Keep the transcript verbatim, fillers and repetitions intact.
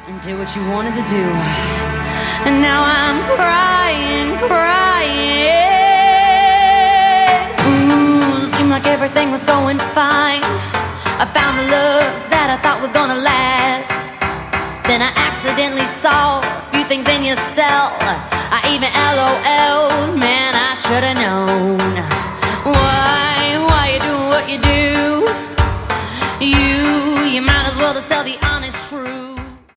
and do what you wanted to do. And now I'm crying, crying. Ooh, seemed like everything was going fine. I found a love that I thought was gonna last. Then I accidentally saw a few things in your cell. I even LOL'd, man, I should've known.